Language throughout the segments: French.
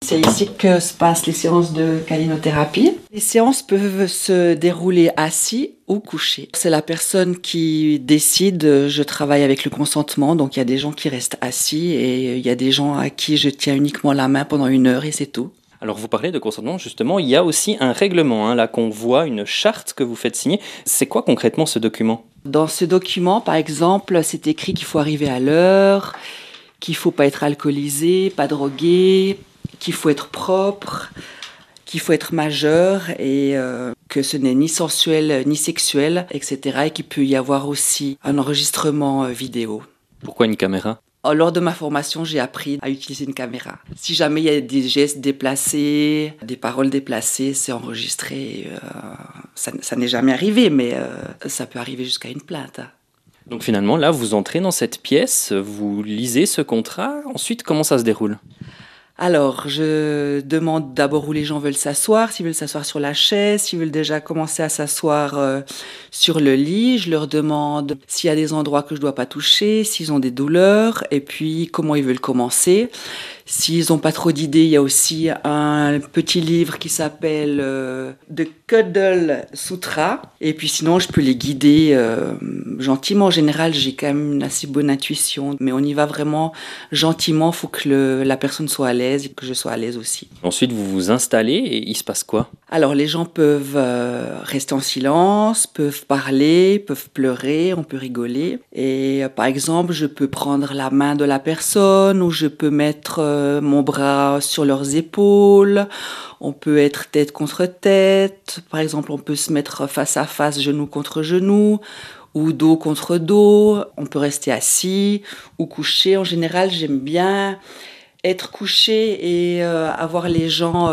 C'est ici que se passent les séances de calinothérapie. Les séances peuvent se dérouler assis ou couché. C'est la personne qui décide. Je travaille avec le consentement, donc il y a des gens qui restent assis et il y a des gens à qui je tiens uniquement la main pendant 1 heure et c'est tout. Alors vous parlez de consentement, justement, il y a aussi un règlement, là qu'on voit, une charte que vous faites signer. C'est quoi concrètement ce document? Dans ce document, par exemple, c'est écrit qu'il faut arriver à l'heure, qu'il ne faut pas être alcoolisé, pas drogué, qu'il faut être propre, qu'il faut être majeur et que ce n'est ni sensuel ni sexuel, etc. Et qu'il peut y avoir aussi un enregistrement vidéo. Pourquoi une caméra? Lors de ma formation, j'ai appris à utiliser une caméra. Si jamais il y a des gestes déplacés, des paroles déplacées, c'est enregistré. Ça n'est jamais arrivé, mais ça peut arriver jusqu'à une plainte. Donc finalement, là, vous entrez dans cette pièce, vous lisez ce contrat, ensuite, comment ça se déroule? Alors, je demande d'abord où les gens veulent s'asseoir, s'ils veulent s'asseoir sur la chaise, s'ils veulent déjà commencer à s'asseoir sur le lit. Je leur demande s'il y a des endroits que je ne dois pas toucher, s'ils ont des douleurs, et puis comment ils veulent commencer. S'ils n'ont pas trop d'idées, il y a aussi un petit livre qui s'appelle The Cuddle Sutra. Et puis sinon, je peux les guider gentiment. En général, j'ai quand même une assez bonne intuition. Mais on y va vraiment gentiment. Il faut que la personne soit à l'aise et que je sois à l'aise aussi. Ensuite, vous vous installez et il se passe quoi? Alors, les gens peuvent rester en silence, peuvent parler, peuvent pleurer, on peut rigoler. Et par exemple, je peux prendre la main de la personne ou je peux mettre mon bras sur leurs épaules. On peut être tête contre tête. Par exemple, on peut se mettre face à face, genou contre genou ou dos contre dos. On peut rester assis ou couché. En général, j'aime bien être couché et avoir les gens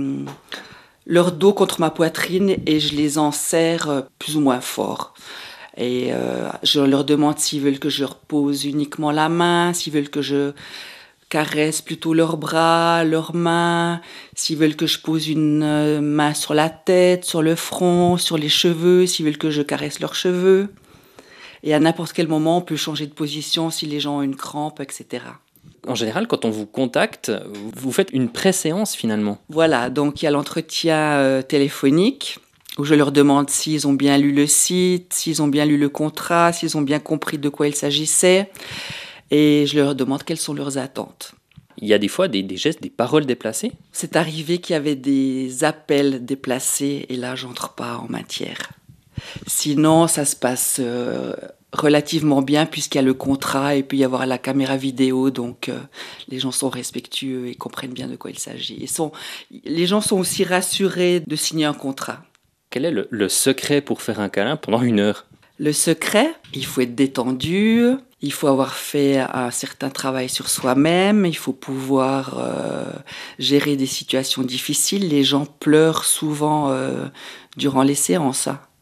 leur dos contre ma poitrine et je les enserre plus ou moins fort. Et je leur demande s'ils veulent que je leur pose uniquement la main, s'ils veulent que je caresse plutôt leurs bras, leurs mains, s'ils veulent que je pose une main sur la tête, sur le front, sur les cheveux, s'ils veulent que je caresse leurs cheveux. Et à n'importe quel moment, on peut changer de position si les gens ont une crampe, etc. En général, quand on vous contacte, vous faites une pré-séance finalement. Voilà, donc il y a l'entretien téléphonique où je leur demande s'ils ont bien lu le site, s'ils ont bien lu le contrat, s'ils ont bien compris de quoi il s'agissait. Et je leur demande quelles sont leurs attentes. Il y a des fois des gestes, des paroles déplacées. C'est arrivé qu'il y avait des appels déplacés et là, j'entre pas en matière. Sinon, ça se passe relativement bien puisqu'il y a le contrat et puis il y avoir la caméra vidéo. Donc, les gens sont respectueux et comprennent bien de quoi il s'agit. Les gens sont aussi rassurés de signer un contrat. Quel est le secret pour faire un câlin pendant 1 heure? Le secret, il faut être détendu, il faut avoir fait un certain travail sur soi-même, il faut pouvoir gérer des situations difficiles. Les gens pleurent souvent durant les séances.